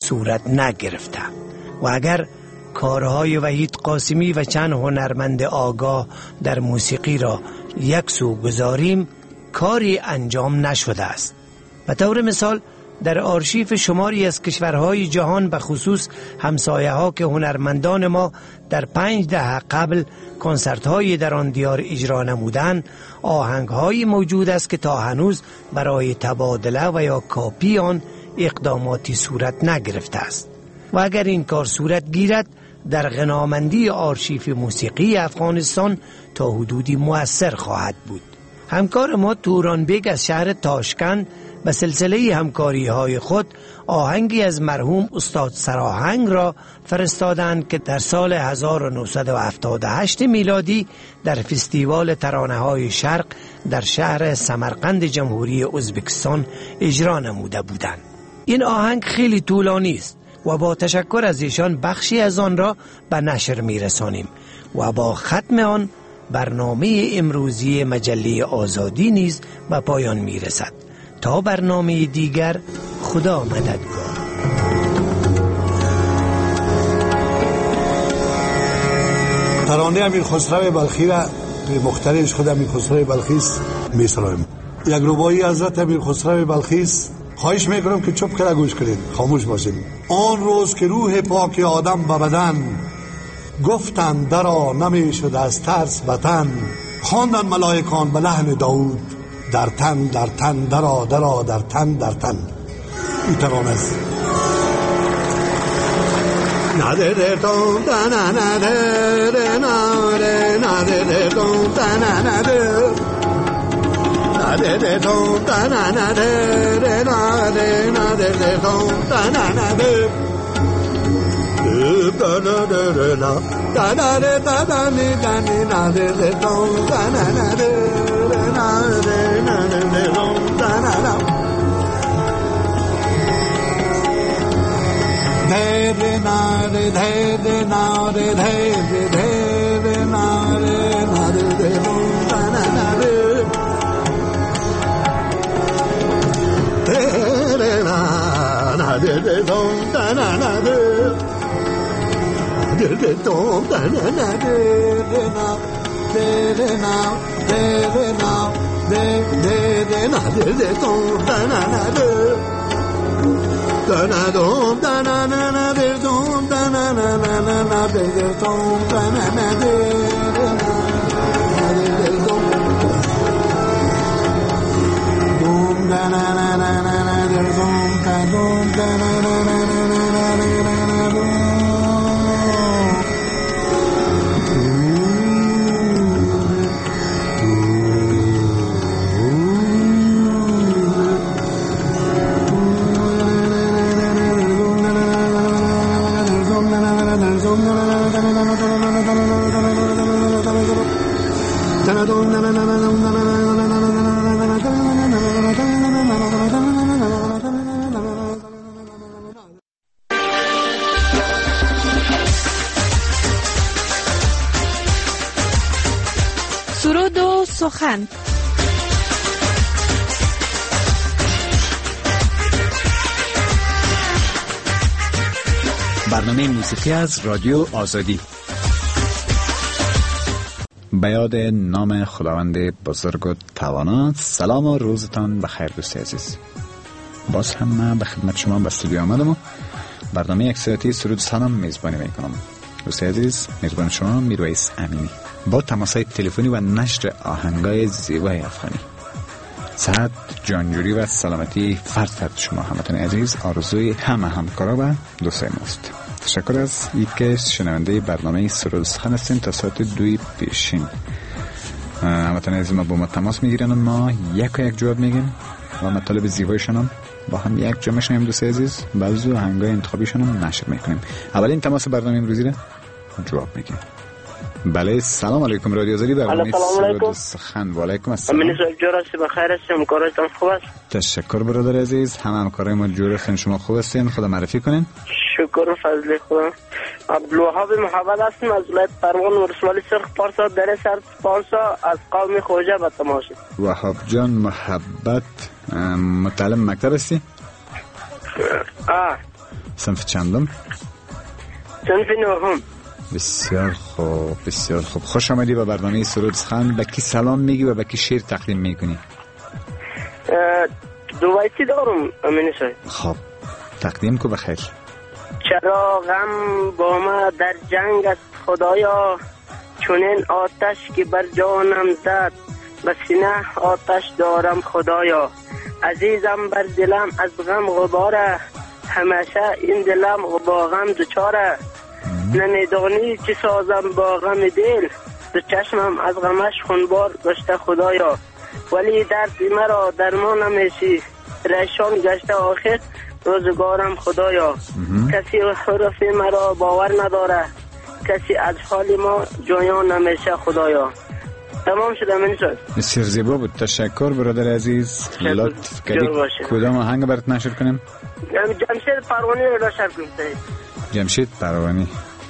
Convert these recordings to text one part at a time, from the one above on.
صورت نگرفته و اگر کارهای وحید قاسمی و چند هنرمند آگاه در موسیقی را یک سو گذاریم کاری انجام نشده است. به طور مثال در آرشیف شماری از کشورهای جهان به خصوص همسایه ها که هنرمندان ما در 5 دهه قبل کنسرت های در آن دیار اجرا نمودند آهنگ های موجود است که تا هنوز برای تبادله و یا کاپی آن اقداماتی صورت نگرفته است و اگر این کار صورت گیرد در غنامندی آرشیف موسیقی افغانستان تا حدودی مؤثر خواهد بود. همکار ما تورانبگ از شهر تاشکند به سلسله همکاری های خود آهنگی از مرحوم استاد سراهنگ را فرستادند که در سال 1978 میلادی در فستیوال ترانه های شرق در شهر سمرقند جمهوری ازبکستان اجرا نموده بودند. این آهنگ خیلی طولانی است و با تشکر از ایشان بخشی از آن را به نشر میرسانیم و با ختم آن برنامه امروزی مجله آزادی نیز به پایان میرسد. تا برنامه دیگر، خدا مددگار. ترانه امیر خسرو بلخی را به مخترعش خود امیر خسرو بلخی است می‌سرایم. یک رباعی حضرت امیر خسرو بلخی است. خواهش میکنم که چوب کرده گوش کنید، خاموش باشید. آن روز که روح پاک آدم به بدن گفتند درا نمیشد از ترس وطن، خواندند ملائکان به لحن داود در تن در تن درا درا در تن در تن. این ترانه است. نده دون دنا نده نده نده دون دنا نده نده دون دنا نده نده نده دون دنا نده دنا نده دنا نده دنا نده نده دون دنا نده نده نده دون دنا نده Deve nare deve nare deve deve nare nare deve nare deve nare deve nare deve dana dum dana na na de dum dana na na na na de dum dana na de dum dana na na na na de dum dana na na na سرود و سخن. برنامه موسیقی از رادیو آزادی. به یاد نام خداوند بزرگ و توانا. سلام و روزتان بخیر دوست عزیز. باز هم من به خدمت شما به استودیو آمدم و برنامه یک ساعتی سرود سلام میزبانی میکنم. دوست عزیز، میزبان شما میرویس امینی با تماس‌های تلفنی و نشر آهنگای زیبای افغانی. صحت، جانجوری و سلامتی فرد شما هموطن عزیز آرزوی همه همکارا و دوستای ماست. تشکر از اینکه شنونده برنامه سرود سخن هستین تا ساعت 2 پیشین. هموطن عزیز ما با ما تماس میگیرن و ما یک جواب میگیم و مطالب زیبایشون هم با هم یک جا میشنیم. دوست عزیز، بعضی آهنگای انتخابیشون هم نشر میکنیم. اولین تماس برنامه امروزی رو جواب میگیم. بله، سلام علیکم. رادیو آزادی برنامه سرود سخن. و علیکم السلام. امین صاحب جور هستی؟ بخیر هستی؟ همکارایتان خوب است؟ تشکر برادر عزیز. همه همکارای ما جور هستن. شما خوب هستین؟ خدا معرفی کنین. شکر و فضل خدا. عبدالوهاب محمد هستم از ولایت فرمان ولسوالی سرخ پارسا در سر پارسا از قوم خوجه به تماشا. وهاب جان محبت، متعلم مکتب هستی؟ صنف چندم؟ صنف نهم. بسیار خوب، بسیار خوب. خوش آمدی به برنامه سرود سخن. به کی سلام میگی و به کی شعر تقدیم میکنی؟ دو بیتی دارم امین صاحب. خب تقدیم کو بخیر. چرا غم با ما در جنگ است خدایا، چونین آتش که بر جانم زد، به سینه آتش دارم خدایا. عزیزم بر دلم از غم غباره، همیشه این دلم با غم دچاره. نمیدانی چی سازم با غم دل، دو چشمم از غمش خونبار گشته خدایا. ولی درد مرا درمان نمیشی، ریشان گشته آخر روزگارم خدایا. کسی حرف مرا باور نداره، کسی از حال ما جویان نمیشه خدایا. تمام شده من شد. بسیار زیبا بود. تشکر برادر عزیز. لطف کردی کدام آهنگ برات نشر کنم؟ جمشید پروانی رو نشر کنم. جمشید پروانی.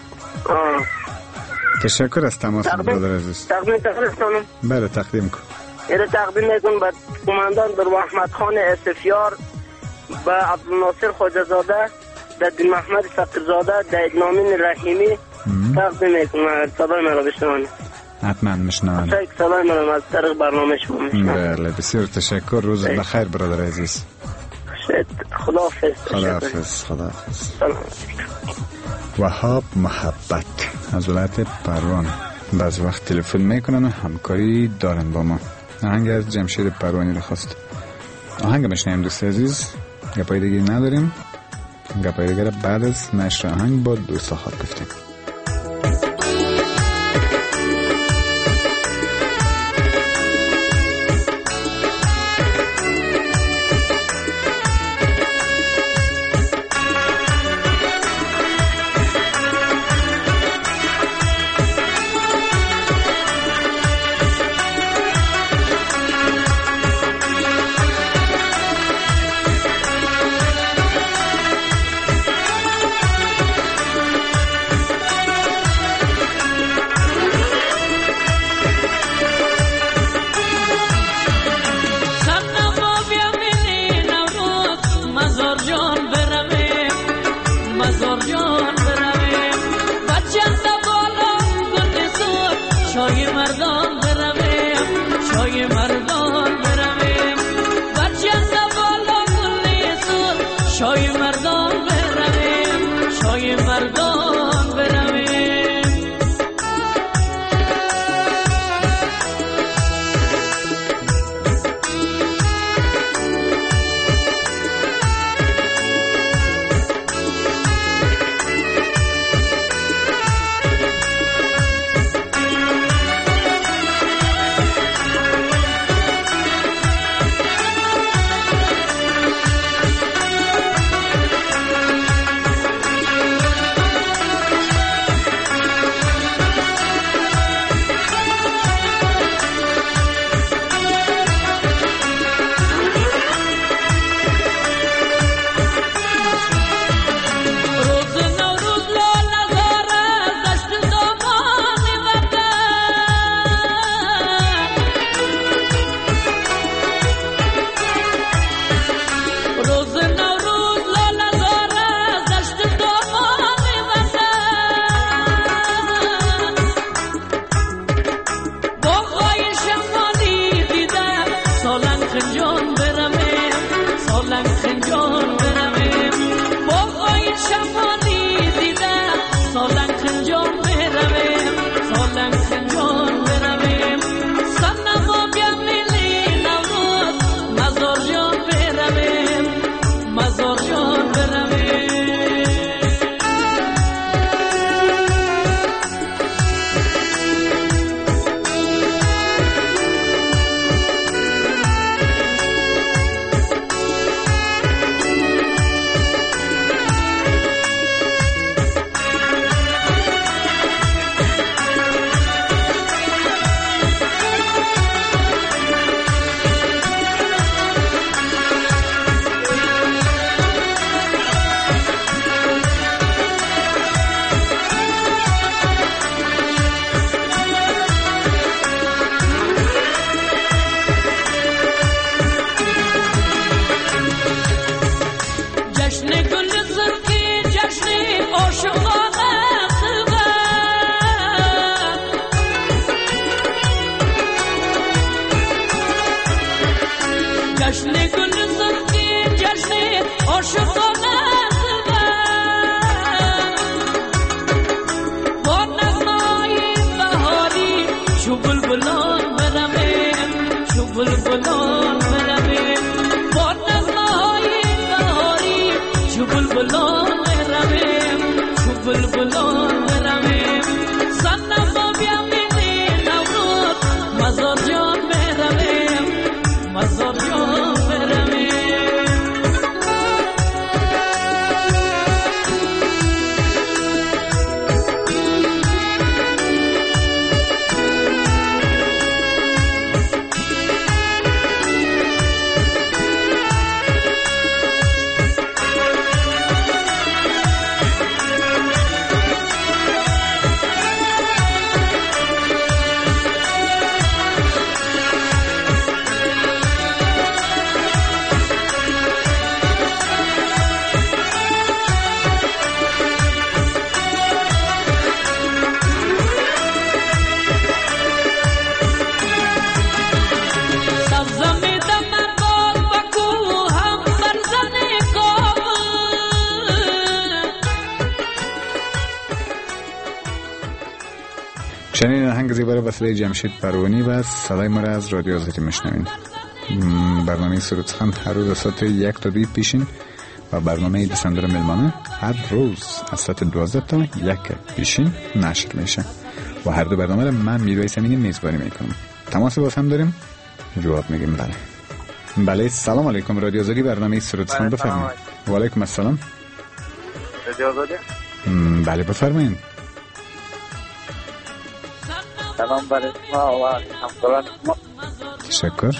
تشکر از تماس برادر عزیز. تقدیم کنم. بله تقدیم کن. اینو تقدیم میکنم به قماندان در احمد خان اسفیار، به عبدالناصر خواجه‌زاده، به دین محمد فقیرزاده، در ادنامین رحیمی تقدیم میکنم. صدای من رو بشنوانید. حتما میشنوم. صدای من رو از طریق برنامه شما میشنوم. بله بسیار تشکر. روز بخیر برادر عزیز. خداحافظ. خداحافظ. خداحافظ. وهاب محبت از ولایت پروان بعض وقت تلفن میکنن و همکاری دارن با ما. آهنگ از جمشید پروانی رو خواست. آهنگ میشنیم دوست عزیز. گپای دیگه نداریم. گپای دیگه رو بعد از نشر آهنگ با دوست خواهد گفتیم. بلبلان برویم صنم با بیامینی نورود مزار جان برویم مزار جان برویم شنید آهنگ زیبا را به صدای جمشید پروانی و صدای ما را از رادیو آزادی میشنوین. برنامه سرود سخن هر روز از ساعت 1 تا 2 پیشین و برنامه دسامبر ملمانه هر روز از ساعت 12 تا 1 پیشین نشر میشه و هر دو برنامه را من میرویس امینی میزبانی میکنم. تماس باز هم داریم، جواب میگیم. بله سلام علیکم. رادیو آزادی برنامه سرود سخن بفرمایید. و علیکم السلام. رادیو آزادی. بله بفرمایید. سلام بر شما و همکاران شما. تشکر.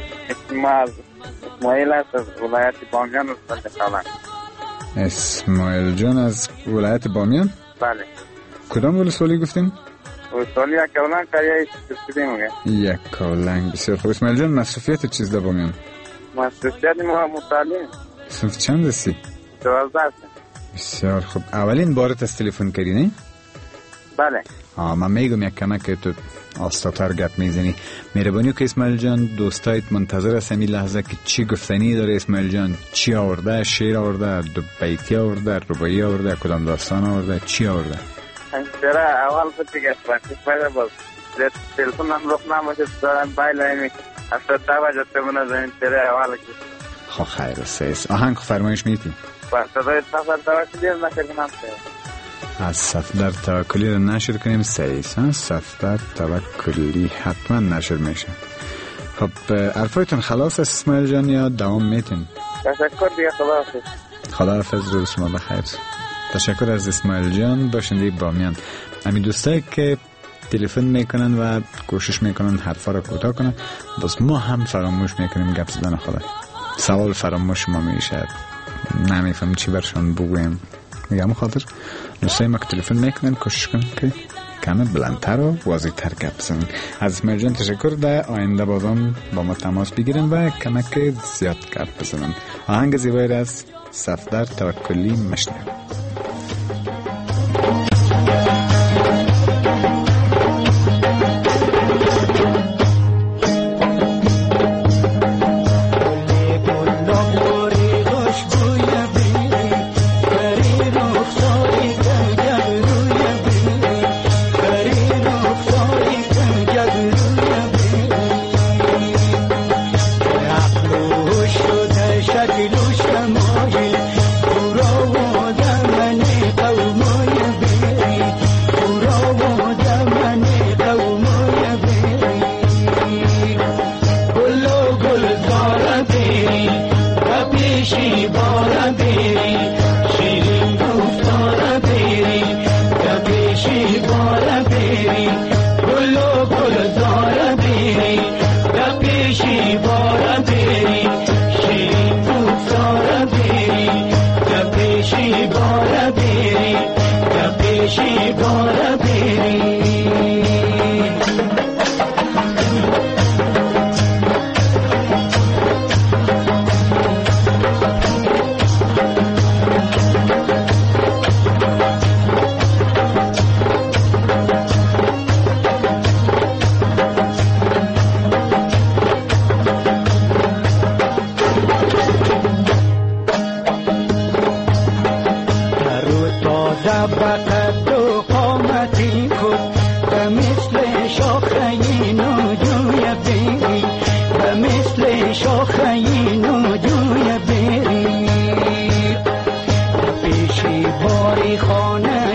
اسماعیل است از ولایت بامیان استان کلان. اسماعیل جان از ولایت بامیان؟ بله. کدام ولسوالی گفتین؟ ولسوالی کلان قریه سپیدی میگه. یک کلان. بسیار خوب. اسماعیل جان مصروفیت چیز در بامیان؟ مصروفیت ما مطالعه. صنف چند هستی؟ 12 هستم. بسیار خوب. اولین بارت از تلفن کردی نه؟ بله. من میگم یک کمک که تو آستاتر گپ میزنی. مهربانی که اسماعیل جان دوستایت منتظر است این لحظه که چی گفتنی داره. اسماعیل جان چی آورده؟ شعر آورده؟ دو بیتی آورده؟ رباعی آورده؟ کدام داستان آورده؟ چی آورده؟ چرا اول فتی که اسماعیل باز تلفن هم رخ نماشه دارن بایلایمی اصلا توجه تمونه زمین چرا اول که خب خیر است. آهنگ فرمایش میتی؟ با صدای سفر توکلی نشر کنم از صفدر توکلی رو نشر کنیم. سیس صفدر توکلی حتما نشر میشه. خب حرفایتون خلاص است اسماعیل جان یا دوام میتین؟ تشکر دیگه خلاص. خداحافظ. روز شما بخیر. تشکر از اسماعیل جان باشنده بامیان. همین دوستایی که تلفن میکنن و کوشش میکنن حرفا رو کوتاه کنن، بس ما هم فراموش میکنیم گپ زدن خدا. سوال فراموش ما میشه، نمیفهم چی برشان بگویم. میگم خاطر دوستای ما که تلفن میکنن کوشش کنن که کمی بلندتر و واضح‌تر گپ بزنن. از اسماعیل جان تشکر. در آینده بازم با ما تماس بگیرن و کمک زیاد گپ بزنن. آهنگ زیبایی از صفدر توکلی مشنویم.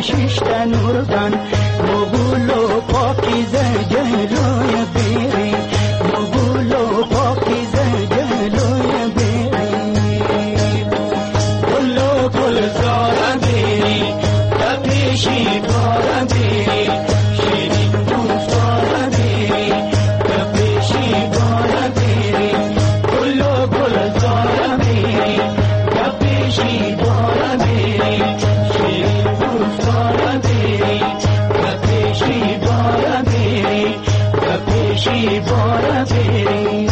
ششتن نوردن مغولو پاکیزه جلوی بیری مغولو پاکیزه جلوی بیری گلو گلزار بیری تپیشی بار بیری شیرین دوستار بیری تپیشی بار بیری گلو گلزار بیری تپیشی بار بیری شیرین دوستار بیری تپیشی بار بیری تپیشی بار بیری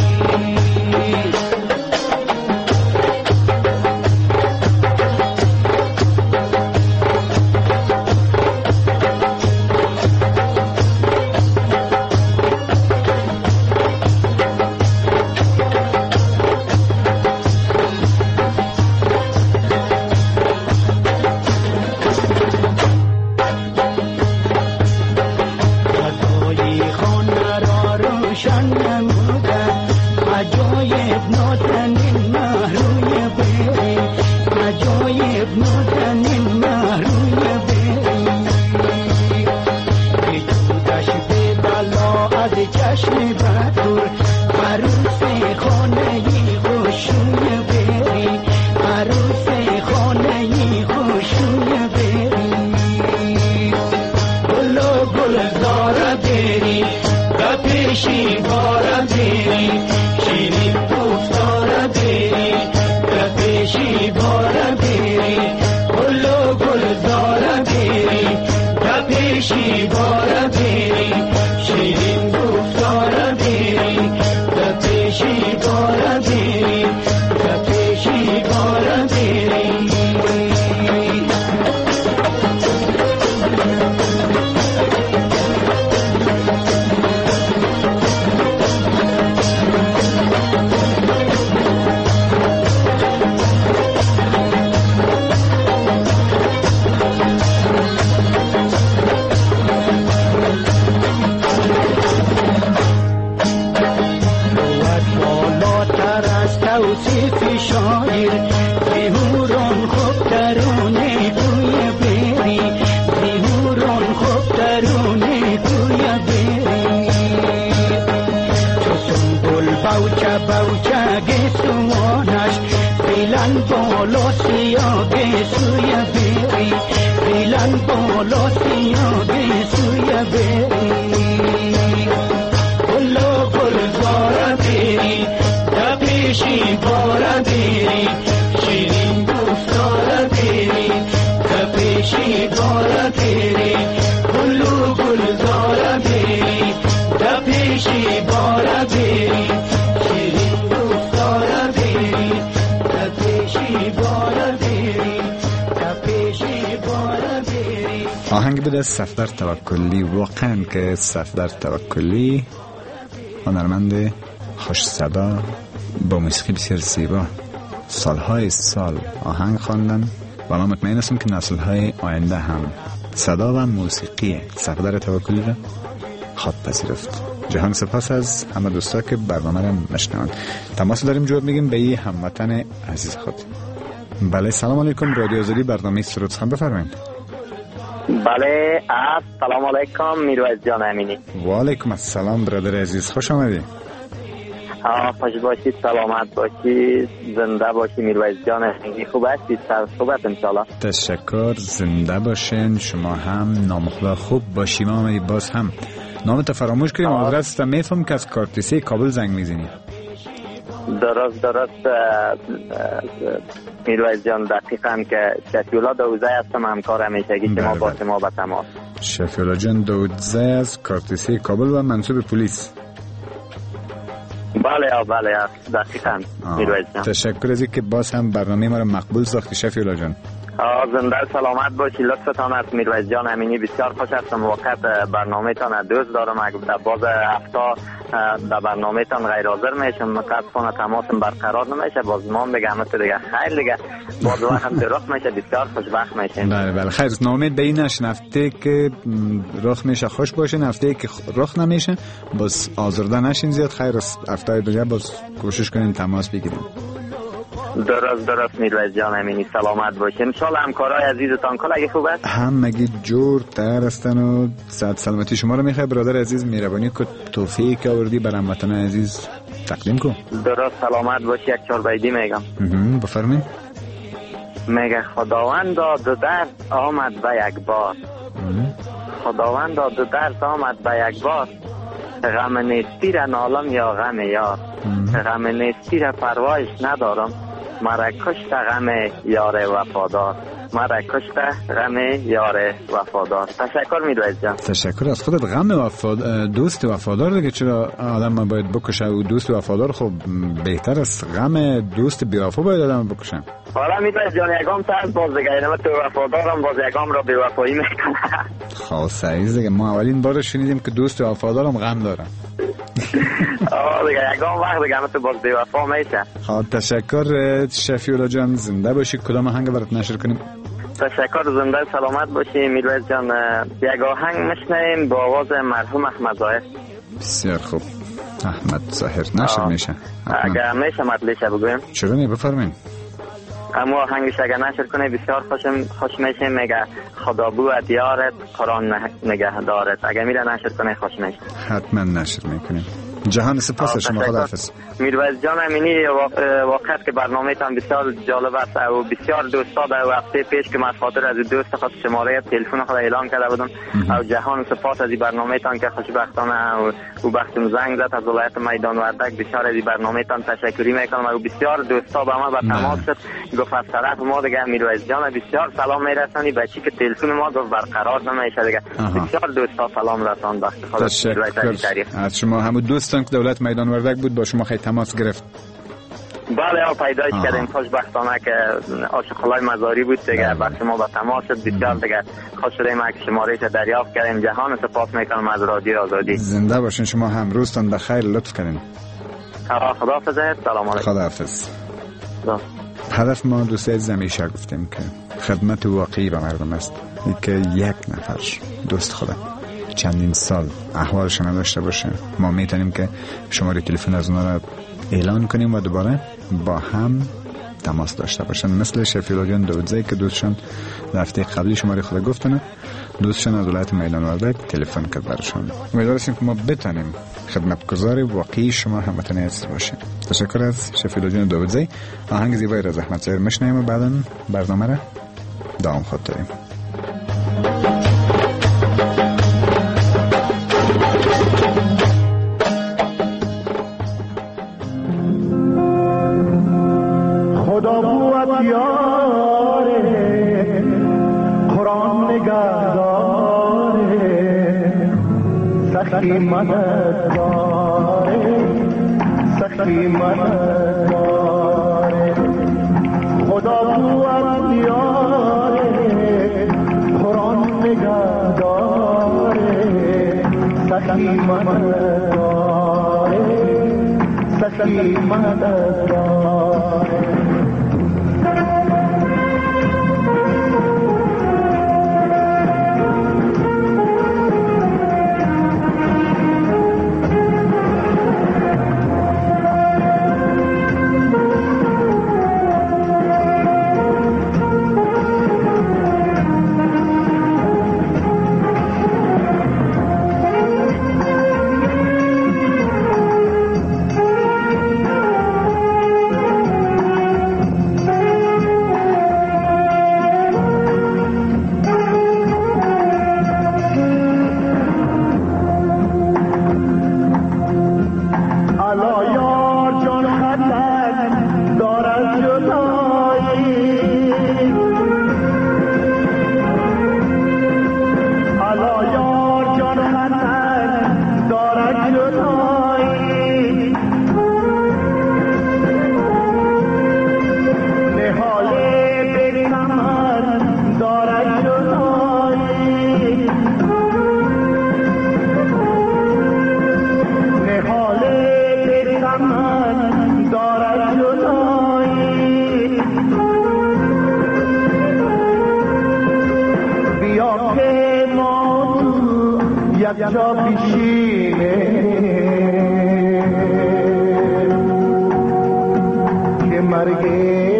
آهنگ بده صفدر توکلی. واقعا که صفدر توکلی هنرمند خوش صدا با موسیقی بسیار زیبا سالهای سال آهنگ خواندن و من مطمئن هستم که نسل‌های آینده هم صدا و موسیقی صفدر توکلی را خواب پذیرفت. جهان سپاس از همه دوستا که برنامه را مشنوند. تماس داریم جواب میگیم به این هموطن عزیز خود. بله سلام علیکم، رادیو آزادی برنامه سرود سخن بفرمایید. بله سلام علیکم میرویز جان امینی. و علیکم السلام برادر عزیز، خوش آمدید. خوش باشید، سلامت باشید، زنده باشید میرویز جان امینی. خوب هستید؟ سر صحبت انشالله. تشکر، زنده باشین شما هم، نام خدا خوب باشیم. آمدید باز هم نامت فراموش کردیم. آدرس تا میفهم که از کارتیسی کابل زنگ میزنی. درست میرویز جان، دقیقاً که شفیولا دوزه هستم، همکار همیشگی شما با شما به تماس. شفیولا جان دوزه از کارتیسی کابل و منصوب پلیس. بله دقیقاً میرویز جان. تشکر از اینکه باز هم برنامه ما رو مقبول ساختی شفیولا جان. زنده سلامت باشی، لطفتان است میرویز جان امینی. بسیار خوش هستم وقت برنامه تان دوست دارم. در باز هفته در برنامه تان غیر حاضر میشم، متاسفانه تماسم برقرار نمیشه. باز ما بگم تو دیگه خیر دیگه باز وقت رخ میشه، بسیار خوشبخت میشیم. بله خیر، نامید به این نشین هفته که رخ میشه خوش باشین، هفته که رخ نمیشه باز آزرده نشین زیاد. خیر هفته دیگه باز کوشش کنین تماس بگیریم. درست میروز جان امینی، سلامت باشین. انشالله همکارای عزیزتان کل خوب است؟ همگی جور تر هستن و صحت سلامتی شما رو میخوای برادر عزیز. مهربانی که توفیق که آوردی بر هموطن عزیز تقدیم کن. درست سلامت باشی. یک چهار بیدی میگم. بفرمایید. میگه خداوند دو درد آمد به یک بار، خداوند دو درد آمد به یک بار، غم نیستی را نالم یا غم یار، غم نیستی را پروایش ندارم، مرا کشت غم یار وفادار، مرا کشت غم یار وفادار. تشکر میدوید جان. تشکر از خودت. غم دوست وفادار دیگه چرا آدم باید بکشه؟ و دوست وفادار خب بهتر از غم دوست بی‌وفا باید آدم بکشه. حالا میدوید جان یکم ترس باز دیگه، اینم تو وفادارم باز یکم را بی‌وفایی میکنه. خب سعیز دیگه، ما اولین بار شنیدیم که دوست وفادارم غم داره. دیگه یکم وقت دیگه تو باز بی‌وفا میشه. خب تشکر شفیع جان، زنده باشی. کدام آهنگ برات نشر کنیم؟ تشکر، زنده سلامت باشی میروز جان. یک آهنگ میشنیم با آواز مرحوم احمد ظاهر. بسیار خوب. احمد ظاهر نشر میشه؟ اگر میشه مطلعش بگویم. چرا نه، بفرمایید. اما آهنگش اگر نشر کنه بسیار خوش میشه. میگه خدا بود یارت قرآن نگه دارت. اگر میره نشر کنه خوش میشه. حتما نشر میکنیم. جهان سپاس شما. خداحافظ. میروز جان امینی، واقعیت که برنامه تان بسیار جالب است و بسیار دوستا در وقتی پیش که من خاطر از دوست خود شماره تلفن خود اعلام کرده بودم و جهان سپاس از برنامه تان که خوشبختانه و بختم زنگ زد از ولایت میدان وردک. بسیار از برنامه تان تشکری میکنم و بسیار دوستا به ما به تماس شد. گفت از طرف ما دیگه میروز جان بسیار سلام میرسانی، بچی که تلفن ما گفت برقرار نمیشه دیگه. بسیار دوستا سلام رساند. تشکر از شما. همون دوستان که دولت میدان وردک بود با شما خیلی تماس گرفت. بله پیدایش کردیم. خوشبختانه که عاشق‌الله مزاری بود دیگه، با شما با تماس شد. بسیار دیگه خوش شدیم که شماره‌اش دریافت کردیم. جهان سپاس میکنم از رادیو آزادی. زنده باشین شما. هم روزتان بخیر. لطف کردین. خداحافظ. سلام علیکم. خداحافظ. هدف ما دوستی عزیز همیشه گفتیم که خدمت واقعی به مردم است. این که یک نفر دوست خدا چندین سال احوالشون نداشته باشه، ما میتونیم که شماره تلفن از اونا را اعلان کنیم و دوباره با هم تماس داشته باشن. مثل شفیع جان داودزی که دوستشان هفته قبلی شماره خود گفتن، دوستشان از ولایت میدان وردک تلفن کرد برشان. امیدوار هستیم که ما بتونیم خدمتگزار واقعی شما هموطن عزیز باشیم. تشکر از شفیع جان داودزی. آهنگ زیبایی را از احمد ظاهر میشنویم و بعداً برنامه را دوام خود داریم. خدا بود یاره قرآن نگه داره، سخی مدد داره، سخی مدد داره. خدا بود یاره قرآن نگه داره، سخی مدد داره، سخی مدد داره. جا پیشینه که مرگ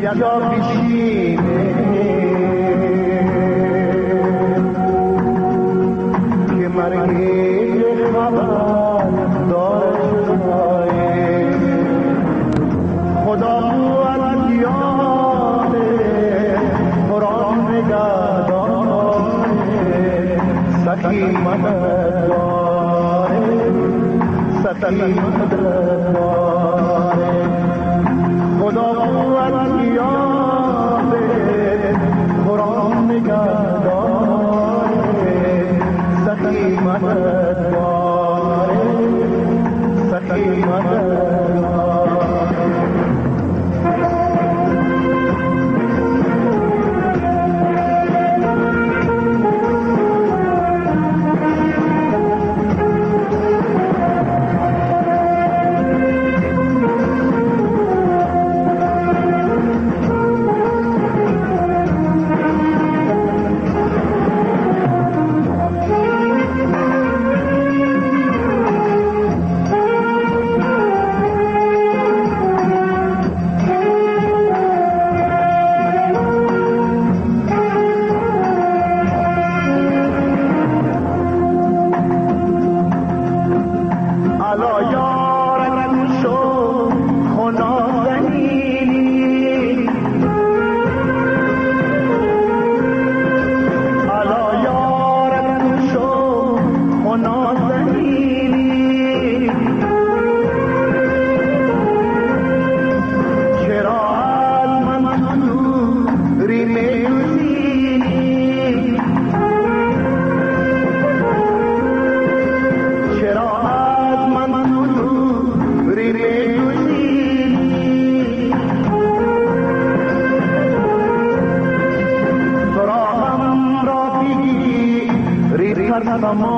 جا بشینه که مرگی خبر داره خدا بود یاده قرآن نگه داره سخی مدد داره سخی مدد داره خدا بود یاده قرآن نگه داره سخی مدد داره سخی مدد داره Come on.